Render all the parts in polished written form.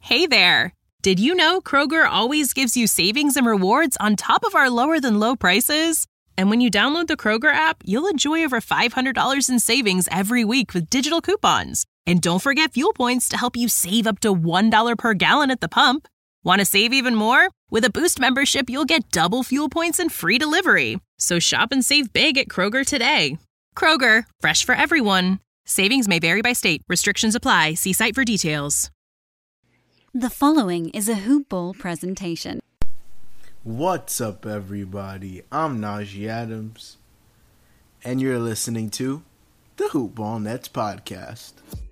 Hey there! Did you know Kroger always gives you savings and rewards on top of our lower-than-low prices? And when you download the Kroger app, you'll enjoy over $500 in savings every week with digital coupons. And don't forget fuel points to help you save up to $1 per gallon at the pump. Want to save even more? With a Boost membership, you'll get double fuel points and free delivery. So shop and save big at Kroger today. Kroger, fresh for everyone. Savings may vary by state. Restrictions apply. See site for details. The following is a Hoop Ball presentation. What's up, everybody? I'm Najee Adams, and you're listening to the Hoop Ball Nets podcast.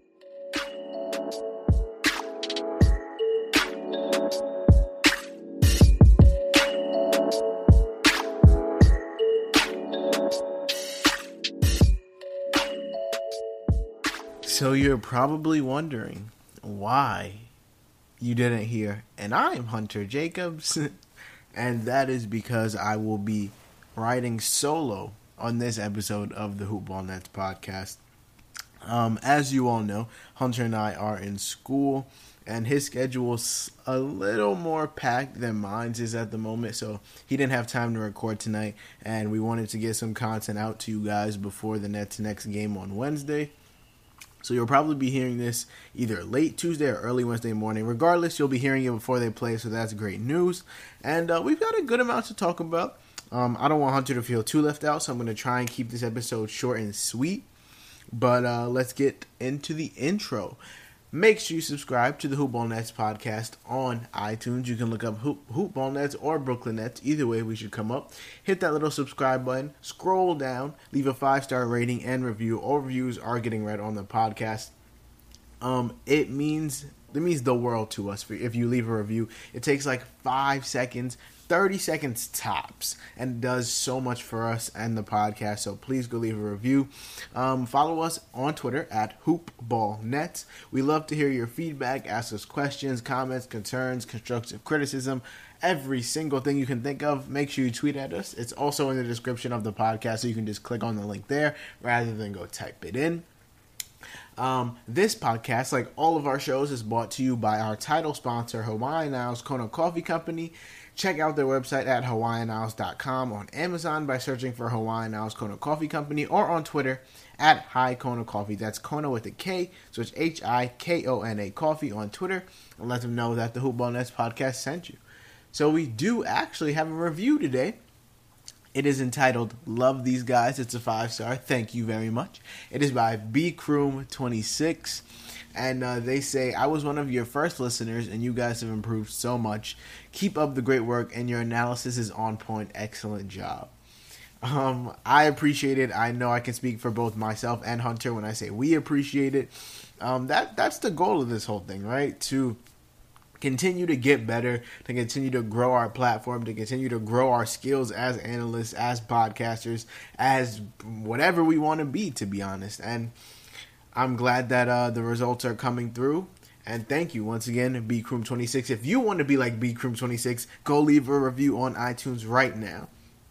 So you're probably wondering why you didn't hear, and I'm Hunter Jacobs, and that is because I will be riding solo on this episode of the Hoop Ball Nets podcast. As you all know, Hunter and I are in school, and his schedule's a little more packed than mine is at the moment, so he didn't have time to record tonight, and we wanted to get some content out to you guys before the Nets' next game on Wednesday. So you'll probably be hearing this either late Tuesday or early Wednesday morning. Regardless, you'll be hearing it before they play, so that's great news. And we've got a good amount to talk about. I don't want Hunter to feel too left out, so I'm going to try and keep this episode short and sweet. But let's get into the intro. Make sure you subscribe to the Hoop Ball Nets podcast on iTunes. You can look up Hoop Ball Nets or Brooklyn Nets. Either way, we should come up. Hit that little subscribe button. Scroll down. Leave a 5-star rating and review. All reviews are getting read on the podcast. It means the world to us if you leave a review. It takes like 5 seconds. 30 seconds tops, and does so much for us and the podcast, so please go leave a review. Follow us on Twitter at HoopBallNets. We love to hear your feedback. Ask us questions, comments, concerns, constructive criticism, every single thing you can think of. Make sure you tweet at us. It's also in the description of the podcast, so you can just click on the link there rather than go type it in. This podcast, like all of our shows, is brought to you by our title sponsor, Hawaiian Isles Kona Coffee Company. Check out their website at hawaiianisles.com, on Amazon by searching for Hawaiian Isles Kona Coffee Company, or on Twitter at Hi Kona Coffee. That's Kona with a K, so it's Hikona Coffee on Twitter, and let them know that the Hoop Ball Nets podcast sent you. So we do actually have a review today. It is entitled Love These Guys. It's a 5-star. Thank you very much. It is by BCroom26. And they say, I was one of your first listeners, and you guys have improved so much. Keep up the great work, and your analysis is on point. Excellent job. I appreciate it. I know I can speak for both myself and Hunter when I say we appreciate it. That's the goal of this whole thing, right? To continue to get better, to continue to grow our platform, to continue to grow our skills as analysts, as podcasters, as whatever we want to be, to be honest. And I'm glad that the results are coming through. And thank you once again, BCroom26. If you want to be like BCroom26, go leave a review on iTunes right now.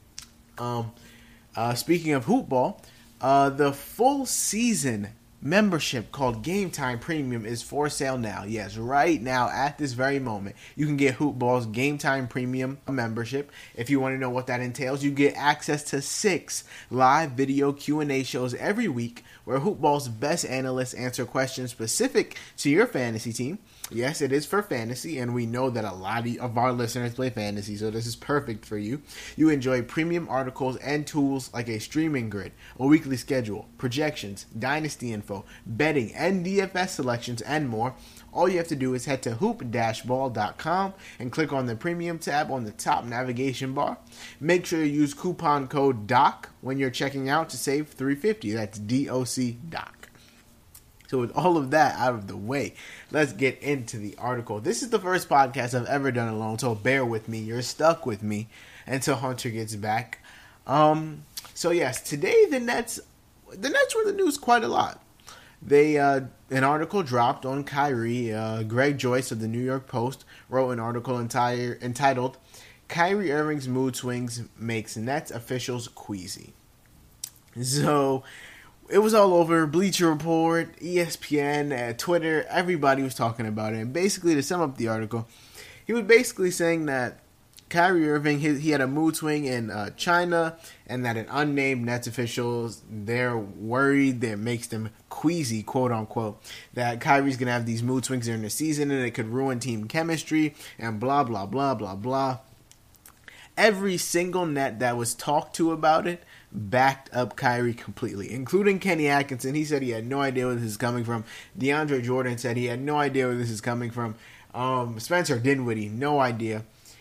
Speaking of Hoop Ball, the full season membership called Game Time Premium is for sale now. Yes, right now at this very moment, you can get Hoop Ball's Game Time Premium membership. If you want to know what that entails, you get access to 6 live video Q&A shows every week where Hoop Ball's best analysts answer questions specific to your fantasy team. Yes, it is for fantasy, and we know that a lot of our listeners play fantasy, so this is perfect for you. You enjoy premium articles and tools like a streaming grid, a weekly schedule, projections, dynasty info, betting, and DFS selections, and more. All you have to do is head to hoop-ball.com and click on the premium tab on the top navigation bar. Make sure you use coupon code DOC when you're checking out to save $350. That's DOC DOC. So with all of that out of the way, let's get into the article. This is the first podcast I've ever done alone, so bear with me. You're stuck with me until Hunter gets back. So yes, today the Nets were in the news quite a lot. An article dropped on Kyrie. Greg Joyce of the New York Post wrote an article entitled "Kyrie Irving's Mood Swings Makes Nets Officials Queasy." So It was all over Bleacher Report, ESPN, Twitter. Everybody was talking about it. And basically, to sum up the article, he was basically saying that Kyrie Irving, he had a mood swing in China, and that an unnamed Nets officials, they're worried, that makes them queasy, quote unquote, that Kyrie's going to have these mood swings during the season and it could ruin team chemistry and blah, blah, blah, blah, blah. Every single net that was talked to about it backed up Kyrie completely, including Kenny Atkinson. He said he had no idea where this is coming from. DeAndre Jordan said he had no idea where this is coming from. Spencer Dinwiddie, no idea.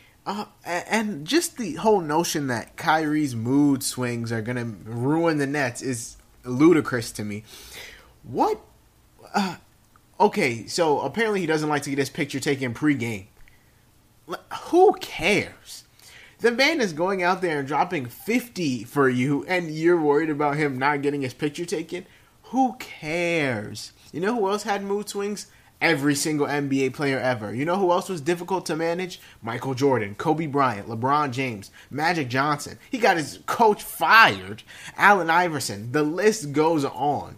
And just the whole notion that Kyrie's mood swings are going to ruin the Nets is ludicrous to me. What? Okay, so apparently he doesn't like to get his picture taken pregame. Who cares? The man is going out there and dropping 50 for you, and you're worried about him not getting his picture taken? Who cares? You know who else had mood swings? Every single NBA player ever. You know who else was difficult to manage? Michael Jordan, Kobe Bryant, LeBron James, Magic Johnson. He got his coach fired. Allen Iverson. The list goes on.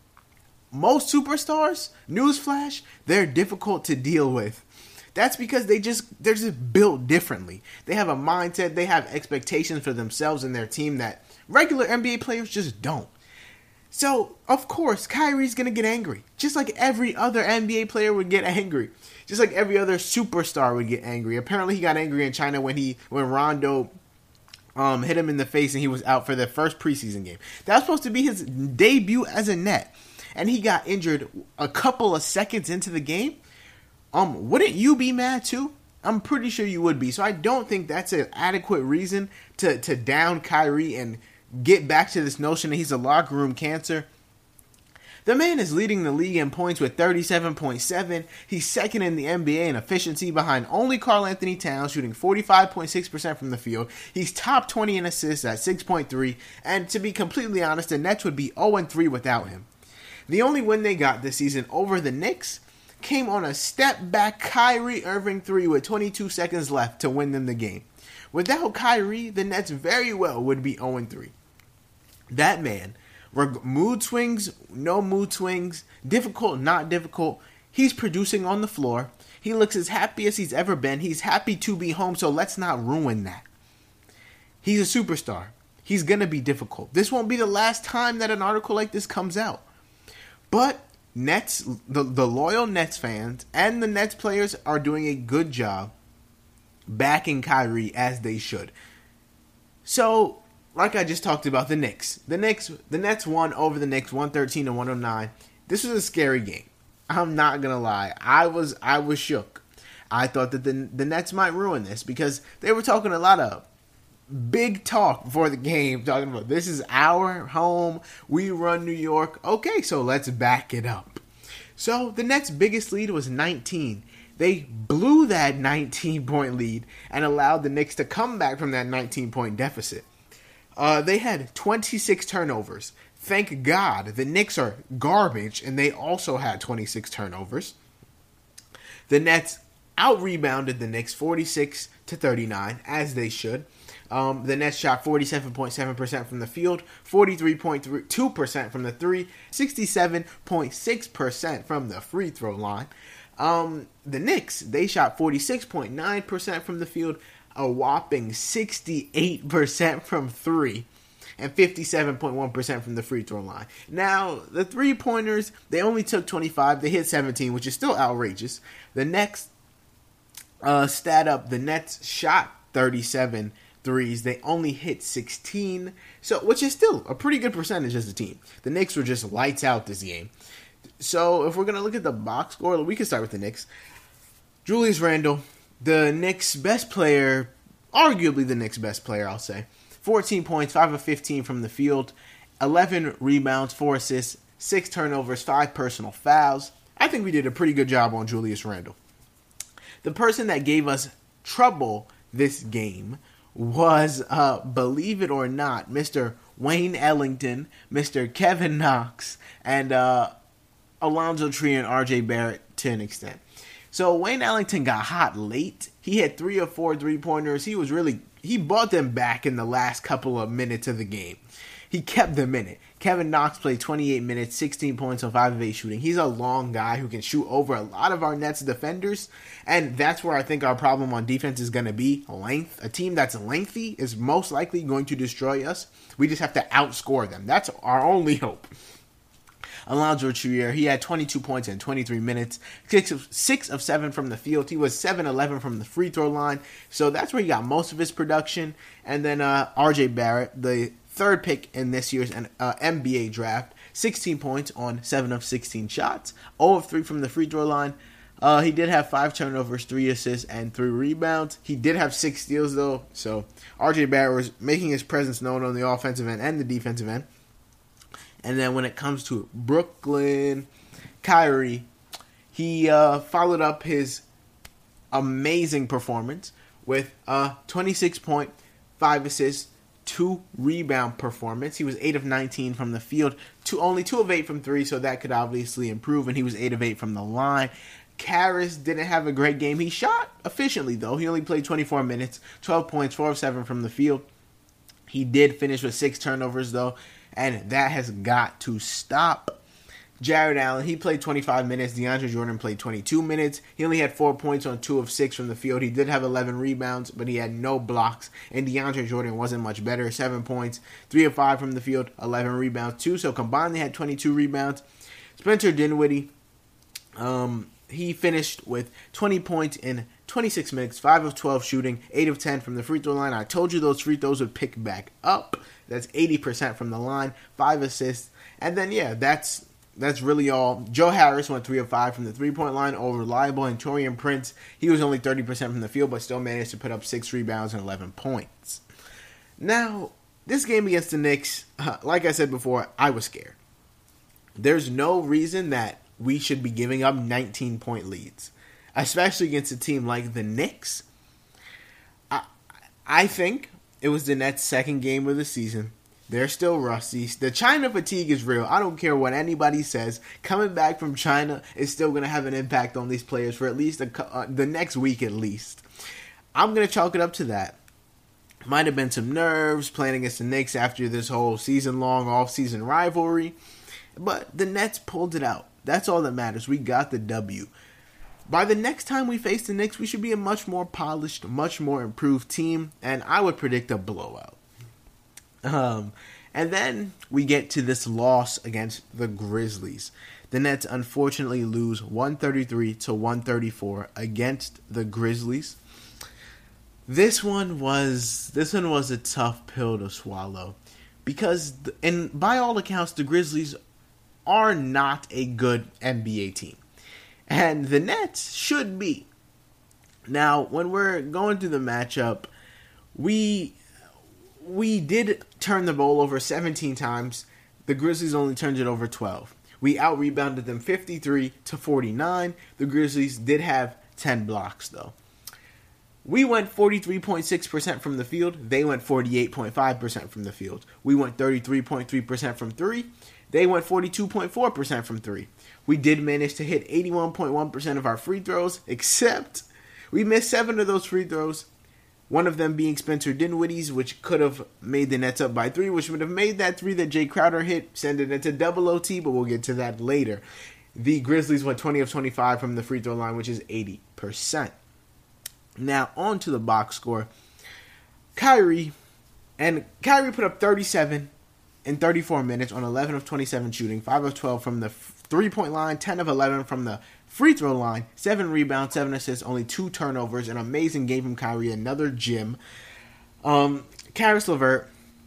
Most superstars, newsflash, they're difficult to deal with. That's because they're just built differently. They have a mindset, they have expectations for themselves and their team that regular NBA players just don't. So, of course, Kyrie's going to get angry. Just like every other NBA player would get angry. Just like every other superstar would get angry. Apparently, he got angry in China when Rondo hit him in the face and he was out for the first preseason game. That was supposed to be his debut as a Net. And he got injured a couple of seconds into the game. Wouldn't you be mad too? I'm pretty sure you would be. So I don't think that's an adequate reason to down Kyrie and get back to this notion that he's a locker room cancer. The man is leading the league in points with 37.7. He's second in the NBA in efficiency behind only Karl Anthony Towns, shooting 45.6% from the field. He's top 20 in assists at 6.3. And to be completely honest, the Nets would be 0-3 without him. The only win they got this season over the Knicks came on a step-back Kyrie Irving 3 with 22 seconds left to win them the game. Without Kyrie, the Nets very well would be 0-3. That man, mood swings, no mood swings, difficult, not difficult, he's producing on the floor. He looks as happy as he's ever been. He's happy to be home, so let's not ruin that. He's a superstar. He's going to be difficult. This won't be the last time that an article like this comes out. But Nets, the loyal Nets fans and the Nets players are doing a good job backing Kyrie as they should. So, like I just talked about, the Nets won over the Knicks 113-109. This was a scary game. I'm not gonna lie. I was shook. I thought that the Nets might ruin this because they were talking a lot of big talk before the game, talking about this is our home, we run New York. Okay, so let's back it up. So the Nets' biggest lead was 19. They blew that 19-point lead and allowed the Knicks to come back from that 19-point deficit. They had 26 turnovers. Thank God. The Knicks are garbage, and they also had 26 turnovers. The Nets out-rebounded the Knicks 46-39, as they should. The Nets shot 47.7% from the field, 43.2% from the three, 67.6% from the free throw line. The Knicks, they shot 46.9% from the field, a whopping 68% from three, and 57.1% from the free throw line. Now, the three-pointers, they only took 25. They hit 17, which is still outrageous. The next stat up, the Nets shot 37 threes. They only hit 16, so which is still a pretty good percentage as a team. The Knicks were just lights out this game. So if we're going to look at the box score, we can start with the Knicks. Julius Randle, the Knicks' best player, arguably the Knicks' best player, I'll say. 14 points, 5 of 15 from the field, 11 rebounds, 4 assists, 6 turnovers, 5 personal fouls. I think we did a pretty good job on Julius Randle. The person that gave us trouble this game was, believe it or not, Mr. Wayne Ellington, Mr. Kevin Knox, and Alonzo Trier and RJ Barrett to an extent. So Wayne Ellington got hot late. He had 3 or 4 3-pointers. He brought them back in the last couple of minutes of the game. he kept them in it. Kevin Knox played 28 minutes, 16 points on 5 of 8 shooting. He's a long guy who can shoot over a lot of our Nets defenders, and that's where I think our problem on defense is going to be length. A team that's lengthy is most likely going to destroy us. We just have to outscore them. That's our only hope. Alonzo Trier, he had 22 points in 23 minutes, 6 of 7 from the field. He was 7-11 from the free throw line, so that's where he got most of his production. And then RJ Barrett, the third pick in this year's NBA draft, 16 points on 7 of 16 shots, 0 of 3 from the free throw line. He did have 5 turnovers, 3 assists, and 3 rebounds. He did have 6 steals, though, so RJ Barrett was making his presence known on the offensive end and the defensive end. And then when it comes to Brooklyn, Kyrie, he followed up his amazing performance with a 26-point, 5 assists, 2 rebound performance. He was 8 of 19 from the field, only 2 of 8 from 3, so that could obviously improve, and he was 8 of 8 from the line. Caris didn't have a great game. He shot efficiently, though. He only played 24 minutes, 12 points, 4 of 7 from the field. He did finish with 6 turnovers, though, and that has got to stop. Jared Allen, he played 25 minutes. DeAndre Jordan played 22 minutes. He only had 4 points on 2 of 6 from the field. He did have 11 rebounds, but he had no blocks. And DeAndre Jordan wasn't much better. 7 points, 3 of 5 from the field, 11 rebounds too. So combined, they had 22 rebounds. Spencer Dinwiddie, he finished with 20 points in 26 minutes, 5 of 12 shooting, 8 of 10 from the free throw line. I told you those free throws would pick back up. That's 80% from the line, 5 assists. And then, yeah, that's really all. Joe Harris went 3 of 5 from the three-point line, all reliable. And Taurean Prince, he was only 30% from the field, but still managed to put up 6 rebounds and 11 points. Now, this game against the Knicks, like I said before, I was scared. There's no reason that we should be giving up 19-point leads, especially against a team like the Knicks. I think it was the Nets' second game of the season. They're still rusty. The China fatigue is real. I don't care what anybody says. Coming back from China is still going to have an impact on these players for at least the next week at least. I'm going to chalk it up to that. Might have been some nerves playing against the Knicks after this whole season-long off-season rivalry. But the Nets pulled it out. That's all that matters. We got the W. By the next time we face the Knicks, we should be a much more polished, much more improved team, and I would predict a blowout. And then we get to this loss against the Grizzlies. The Nets unfortunately lose 133-134 against the Grizzlies. This one was a tough pill to swallow because, by all accounts, the Grizzlies are not a good NBA team. And the Nets should be. Now, when we're going through the matchup, we did turn the ball over 17 times. The Grizzlies only turned it over 12. We out-rebounded them 53-49. The Grizzlies did have 10 blocks, though. We went 43.6% from the field. They went 48.5% from the field. We went 33.3% from 3. They went 42.4% from 3. We did manage to hit 81.1% of our free throws, except we missed 7 of those free throws. One of them being Spencer Dinwiddie's, which could have made the Nets up by 3, which would have made that 3 that Jay Crowder hit, send it into double OT, but we'll get to that later. The Grizzlies went 20 of 25 from the free throw line, which is 80%. Now, on to the box score. Kyrie put up 37 in 34 minutes on 11 of 27 shooting, 5 of 12 from the three-point line, 10 of 11 from the free throw line, 7 rebounds, 7 assists, only 2 turnovers. An amazing game from Kyrie, another gym. Caris LeVert,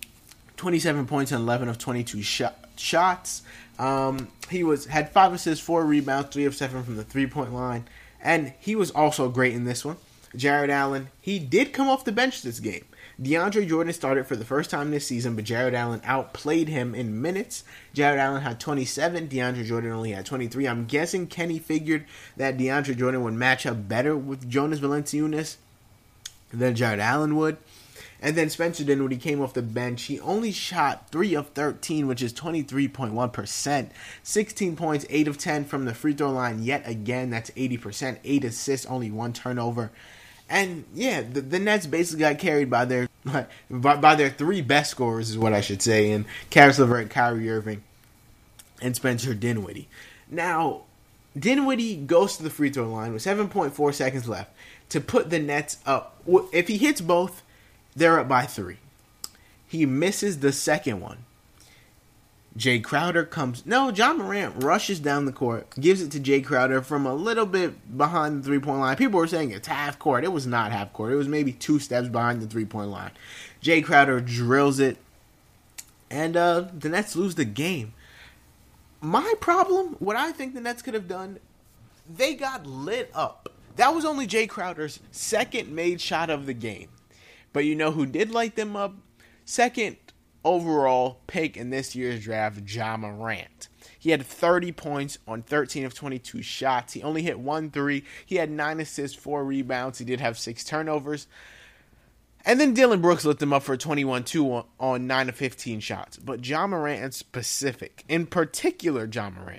27 points and 11 of 22 shots. He had 5 assists, 4 rebounds, 3 of 7 from the three-point line, and he was also great in this one. Jared Allen, he did come off the bench this game. DeAndre Jordan started for the first time this season, but Jared Allen outplayed him in minutes. Jared Allen had 27. DeAndre Jordan only had 23. I'm guessing Kenny figured that DeAndre Jordan would match up better with Jonas Valanciunas than Jared Allen would. And then Spencer Dinwiddie came off the bench. He only shot 3 of 13, which is 23.1%. 16 points, 8 of 10 from the free throw line. Yet again, that's 80%. 8 assists, only 1 turnover. And yeah, the Nets basically got carried by their by their three best scorers is what I should say, and Caris LeVert, Kyrie Irving, and Spencer Dinwiddie. Now, Dinwiddie goes to the free throw line with 7.4 seconds left to put the Nets up. If he hits both, they're up by 3. He misses the second one. Jay Crowder John Morant rushes down the court, gives it to Jay Crowder from a little bit behind the 3-point line. People were saying it's half court. It was not half court. It was maybe 2 steps behind the 3-point line. Jay Crowder drills it, and the Nets lose the game. My problem, what I think the Nets could have done, they got lit up. That was only Jay Crowder's second made shot of the game. But you know who did light them up? Second overall pick in this year's draft, Ja Morant. He had 30 points on 13 of 22 shots. He only hit 1 3. He had 9 assists, 4 rebounds. He did have 6 turnovers. And then Dillon Brooks lit them up for 21-2 on 9 of 15 shots. But Ja Morant in particular Ja Morant,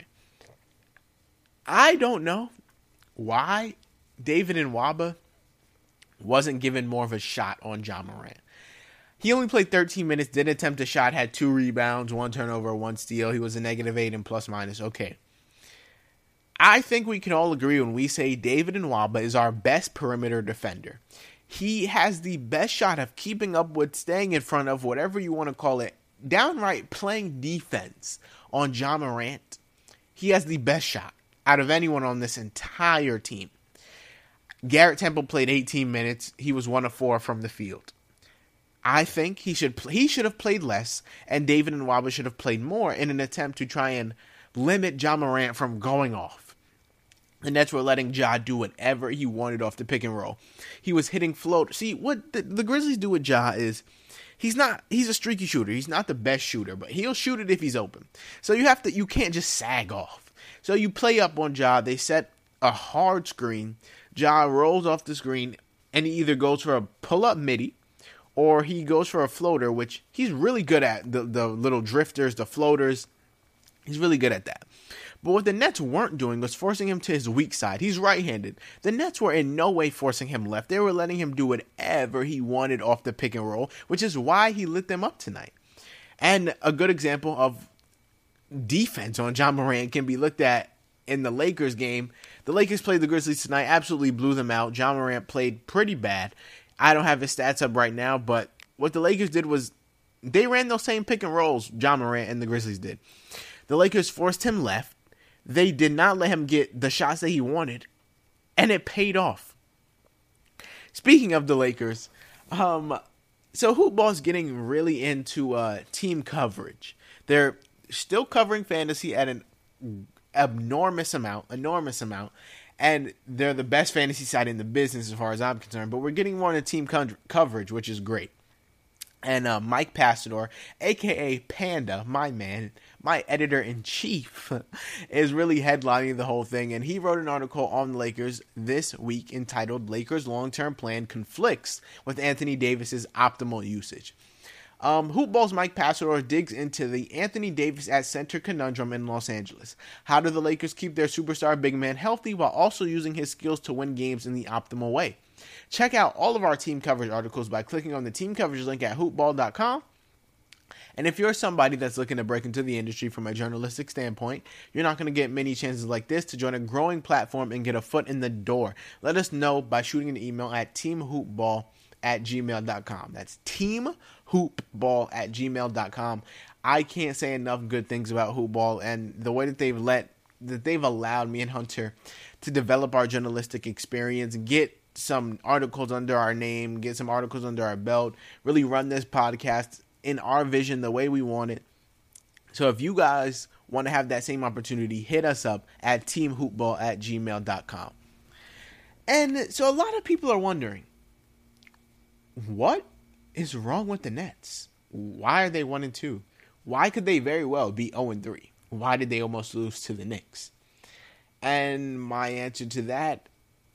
I don't know why David Nwaba wasn't given more of a shot on Ja Morant. He only played 13 minutes, did attempt a shot, had 2 rebounds, 1 turnover, 1 steal. He was a -8 in plus-minus. Okay. I think we can all agree when we say David Nwaba is our best perimeter defender. He has the best shot of keeping up with, staying in front of, whatever you want to call it, downright playing defense on Ja Morant. He has the best shot out of anyone on this entire team. Garrett Temple played 18 minutes. He was 1 of 4 from the field. I think he should have played less, and David Nwaba should have played more in an attempt to try and limit Ja Morant from going off. The Nets were letting Ja do whatever he wanted off the pick and roll. He was hitting float. See, what the Grizzlies do with Ja is he's a streaky shooter. He's not the best shooter, but he'll shoot it if he's open. So you can't just sag off. So you play up on Ja. They set a hard screen. Ja rolls off the screen, and he either goes for a pull-up midi, or he goes for a floater, which he's really good at, the little drifters, the floaters. He's really good at that. But what the Nets weren't doing was forcing him to his weak side. He's right-handed. The Nets were in no way forcing him left. They were letting him do whatever he wanted off the pick and roll, which is why he lit them up tonight. And a good example of defense on Ja Morant can be looked at in the Lakers game. The Lakers played the Grizzlies tonight, absolutely blew them out. Ja Morant played pretty bad. I don't have his stats up right now, but what the Lakers did was they ran those same pick and rolls Ja Morant and the Grizzlies did. The Lakers forced him left. They did not let him get the shots that he wanted, and it paid off. Speaking of the Lakers, so Hoopball's getting really into team coverage. They're still covering fantasy at an enormous amount, and they're the best fantasy site in the business as far as I'm concerned, but we're getting more into team coverage, which is great. And Mike Passador, a.k.a. Panda, my man, my editor-in-chief, is really headlining the whole thing. And he wrote an article on the Lakers this week entitled, "Lakers' Long-Term Plan Conflicts with Anthony Davis's Optimal Usage." Hoopball's Mike Passador digs into the Anthony Davis at center conundrum in Los Angeles. How do the Lakers keep their superstar big man healthy while also using his skills to win games in the optimal way? Check out all of our team coverage articles by clicking on the team coverage link at hoopball.com. And if you're somebody that's looking to break into the industry from a journalistic standpoint, you're not going to get many chances like this to join a growing platform and get a foot in the door. Let us know by shooting an email at teamhoopball@gmail.com. That's teamhoopball@gmail.com. I can't say enough good things about Hoopball and the way that they've allowed me and Hunter to develop our journalistic experience and get some articles under our name, get some articles under our belt, really run this podcast in our vision the way we want it. So if you guys want to have that same opportunity, hit us up at teamhoopball@gmail.com. And so a lot of people are wondering, what is wrong with the Nets? Why are they 1-2? Why could they very well be 0-3? Why did they almost lose to the Knicks? And my answer to that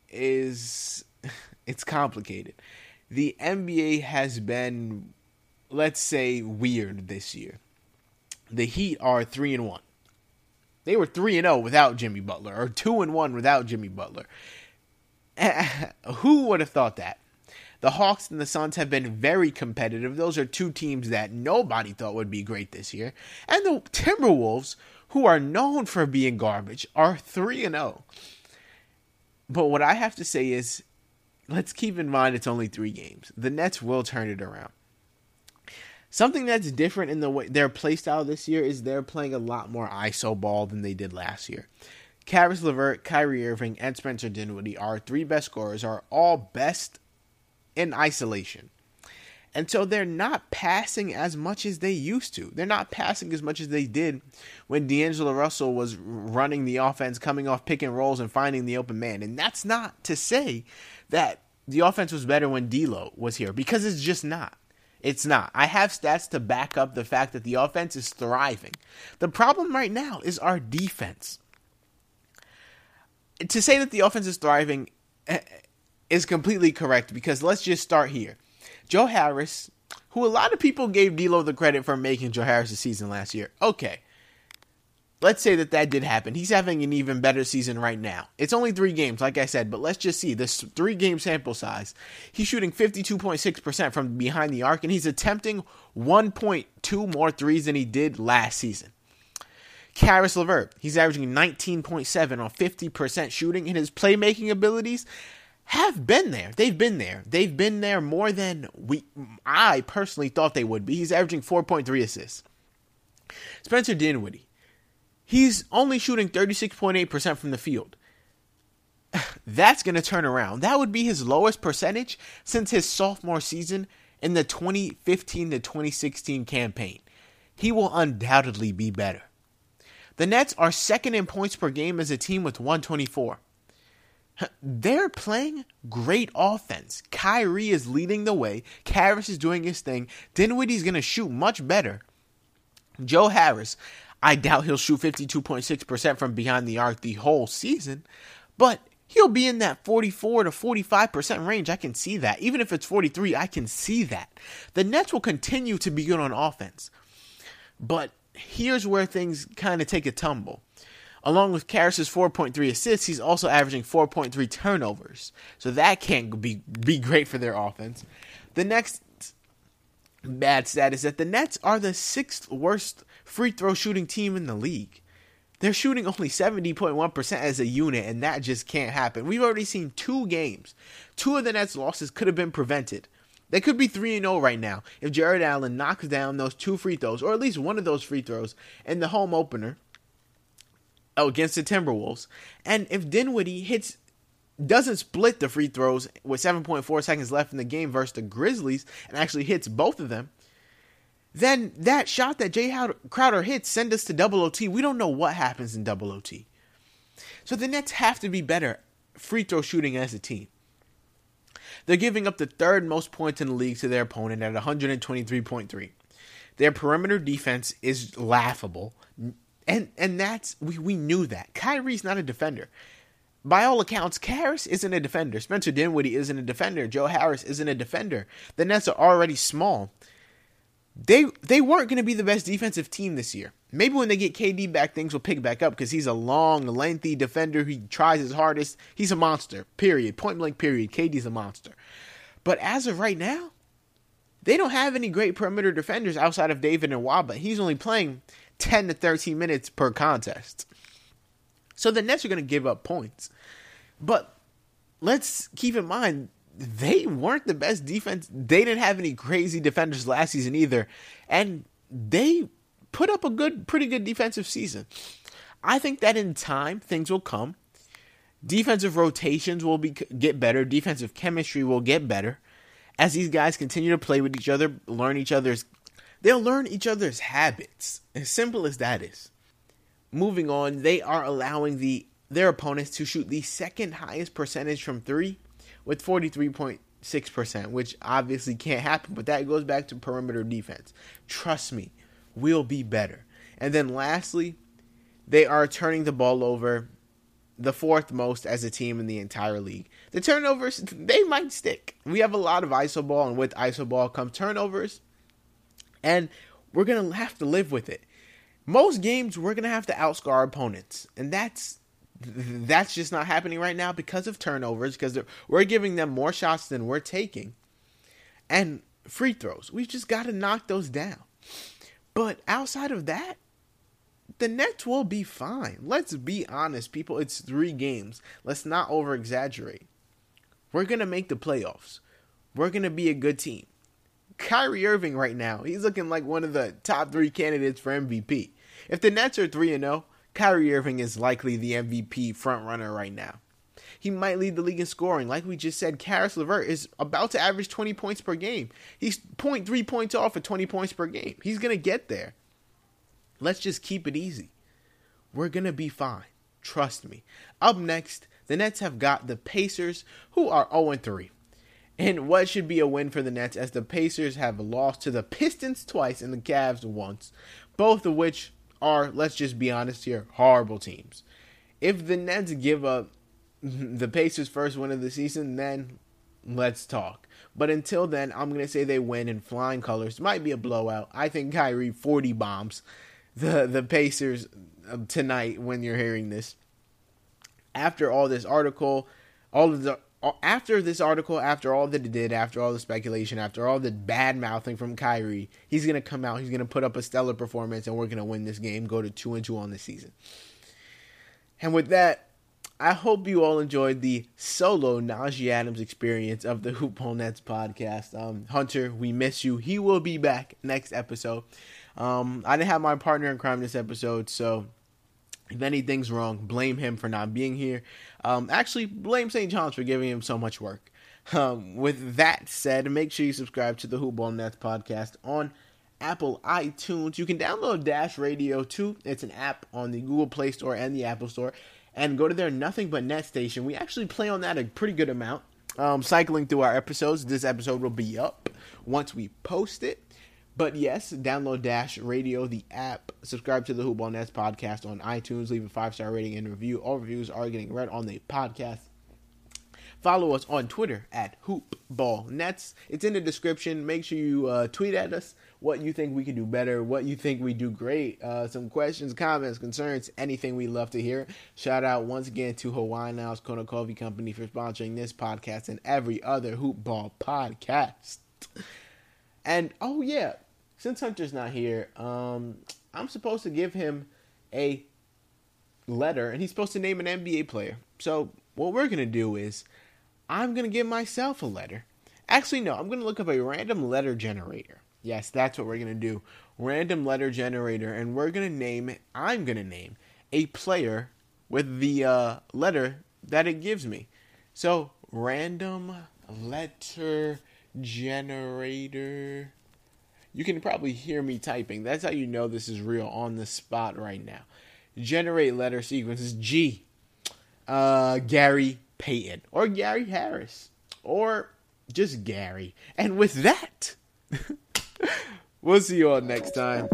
is it's complicated. The NBA has been, let's say, weird this year. The Heat are 3-1. They were 3-0 without Jimmy Butler, or 2-1 without Jimmy Butler. Who would have thought that? The Hawks and the Suns have been very competitive. Those are two teams that nobody thought would be great this year. And the Timberwolves, who are known for being garbage, are 3-0. But what I have to say is, let's keep in mind it's only 3 games. The Nets will turn it around. Something that's different in the way their play style this year is they're playing a lot more ISO ball than they did last year. Caris LeVert, Kyrie Irving, and Spencer Dinwiddie, our 3 best scorers, are all best in isolation. And so they're not passing as much as they used to. They're not passing as much as they did when D'Angelo Russell was running the offense, coming off pick and rolls and finding the open man. And that's not to say that the offense was better when D'Lo was here, because it's just not. It's not. I have stats to back up the fact that the offense is thriving. The problem right now is our defense. To say that the offense is thriving is completely correct, because let's just start here. Joe Harris, who a lot of people gave D'Lo the credit for making Joe Harris' season last year. Okay. Let's say that did happen. He's having an even better season right now. It's only 3 games, like I said, but let's just see. This 3-game sample size. He's shooting 52.6% from behind the arc, and he's attempting 1.2 more threes than he did last season. Caris LeVert, he's averaging 19.7 on 50% shooting, and his playmaking abilities have been there. They've been there. They've been there more than I personally thought they would be. He's averaging 4.3 assists. Spencer Dinwiddie, he's only shooting 36.8% from the field. That's going to turn around. That would be his lowest percentage since his sophomore season in the 2015 to 2016 campaign. He will undoubtedly be better. The Nets are second in points per game as a team with 124. They're playing great offense. Kyrie is leading the way. Caris is doing his thing. Dinwiddie's going to shoot much better. Joe Harris, I doubt he'll shoot 52.6% from behind the arc the whole season, but he'll be in that 44 to 45% range. I can see that. Even if it's 43, I can see that. The Nets will continue to be good on offense. But here's where things kind of take a tumble. Along with Caris' 4.3 assists, he's also averaging 4.3 turnovers. So that can't be great for their offense. The next bad stat is that the Nets are the 6th worst free throw shooting team in the league. They're shooting only 70.1% as a unit, and that just can't happen. We've already seen 2 games. 2 of the Nets' losses could have been prevented. They could be 3-0 right now if Jared Allen knocks down those 2 free throws, or at least one of those free throws, in the home opener against the Timberwolves. And if Dinwiddie doesn't split the free throws with 7.4 seconds left in the game versus the Grizzlies and actually hits both of them, then that shot that Jay Crowder hits send us to double OT. We don't know what happens in double OT. So the Nets have to be better free throw shooting as a team. They're giving up the 3rd most points in the league to their opponent at 123.3. Their perimeter defense is laughable. And that's, we knew that. Kyrie's not a defender. By all accounts, Caris isn't a defender. Spencer Dinwiddie isn't a defender. Joe Harris isn't a defender. The Nets are already small. They weren't going to be the best defensive team this year. Maybe when they get KD back, things will pick back up because he's a long, lengthy defender. He tries his hardest. He's a monster, period. Point blank, period. KD's a monster. But as of right now, they don't have any great perimeter defenders outside of David Nwaba. He's only playing 10 to 13 minutes per contest. So the Nets are going to give up points. But let's keep in mind, they weren't the best defense. They didn't have any crazy defenders last season either. And they put up a pretty good defensive season. I think that in time, things will come. Defensive rotations will get better. Defensive chemistry will get better. As these guys continue to play with each other, they'll learn each other's habits. As simple as that is. Moving on, they are allowing their opponents to shoot the 2nd highest percentage from 3 with 43.6%, which obviously can't happen, but that goes back to perimeter defense. Trust me, we'll be better. And then lastly, they are turning the ball over the 4th most as a team in the entire league. The turnovers, they might stick. We have a lot of iso ball, and with iso ball come turnovers, and we're going to have to live with it. Most games, we're going to have to outscore our opponents, and that's just not happening right now because of turnovers, because we're giving them more shots than we're taking. and free throws. We've just got to knock those down. But outside of that, the Nets will be fine. Let's be honest, people. It's 3 games. Let's not over-exaggerate. We're going to make the playoffs. We're going to be a good team. Kyrie Irving right now, he's looking like one of the top 3 candidates for MVP. If the Nets are 3-0, Kyrie Irving is likely the MVP frontrunner right now. He might lead the league in scoring. Like we just said, Caris LeVert is about to average 20 points per game. He's 0.3 points off at 20 points per game. He's going to get there. Let's just keep it easy. We're going to be fine. Trust me. Up next, the Nets have got the Pacers, who are 0-3. And what should be a win for the Nets, as the Pacers have lost to the Pistons twice and the Cavs once. Both of which are, let's just be honest here, horrible teams. If the Nets give up the Pacers' first win of the season, then let's talk. But until then, I'm going to say they win in flying colors. Might be a blowout. I think Kyrie 40 bombs the Pacers tonight when you're hearing this. After all this article, after all that it did, after all the speculation, after all the bad mouthing from Kyrie, he's going to come out, he's going to put up a stellar performance, and we're going to win this game, go to 2-2 on the season. And with that, I hope you all enjoyed the solo Najee Adams experience of the Hoop Ball Nets podcast. Hunter, we miss you. He will be back next episode. I didn't have my partner in crime this episode, so if anything's wrong, blame him for not being here. Actually, blame St. John's for giving him so much work. With that said, make sure you subscribe to the Hoop Ball Nets podcast on Apple iTunes. You can download Dash Radio too. It's an app on the Google Play Store and the Apple Store. And go to their Nothing But Net station. We actually play on that a pretty good amount. Cycling through our episodes. This episode will be up once we post it. But yes, download Dash Radio, the app. Subscribe to the Hoop Ball Nets podcast on iTunes. Leave a 5-star rating and review. All reviews are getting read on the podcast. Follow us on Twitter at Hoop Ball Nets. It's in the description. Make sure you tweet at us what you think we can do better, what you think we do great, some questions, comments, concerns, anything we love to hear. Shout out once again to Hawaiian House Kona Coffee Company for sponsoring this podcast and every other Hoop Ball podcast. And, oh yeah, since Hunter's not here, I'm supposed to give him a letter, and he's supposed to name an NBA player. So what we're going to do is, I'm going to give myself a letter. Actually, no, I'm going to look up a random letter generator. Yes, that's what we're going to do. Random letter generator, and I'm going to name a player with the letter that it gives me. So, random letter generator. You can probably hear me typing. That's how you know this is real on the spot right now. Generate letter sequences. G. Gary Payton. Or Gary Harris. Or just Gary. And with that, we'll see you all next time.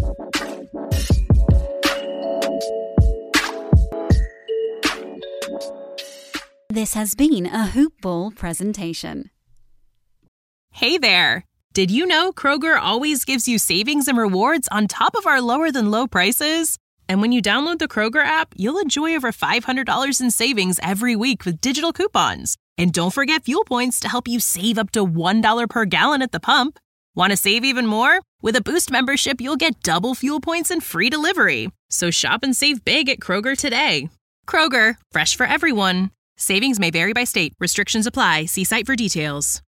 This has been a Hoop Ball presentation. Hey there! Did you know Kroger always gives you savings and rewards on top of our lower-than-low prices? And when you download the Kroger app, you'll enjoy over $500 in savings every week with digital coupons. And don't forget fuel points to help you save up to $1 per gallon at the pump. Want to save even more? With a Boost membership, you'll get double fuel points and free delivery. So shop and save big at Kroger today. Kroger, fresh for everyone. Savings may vary by state. Restrictions apply. See site for details.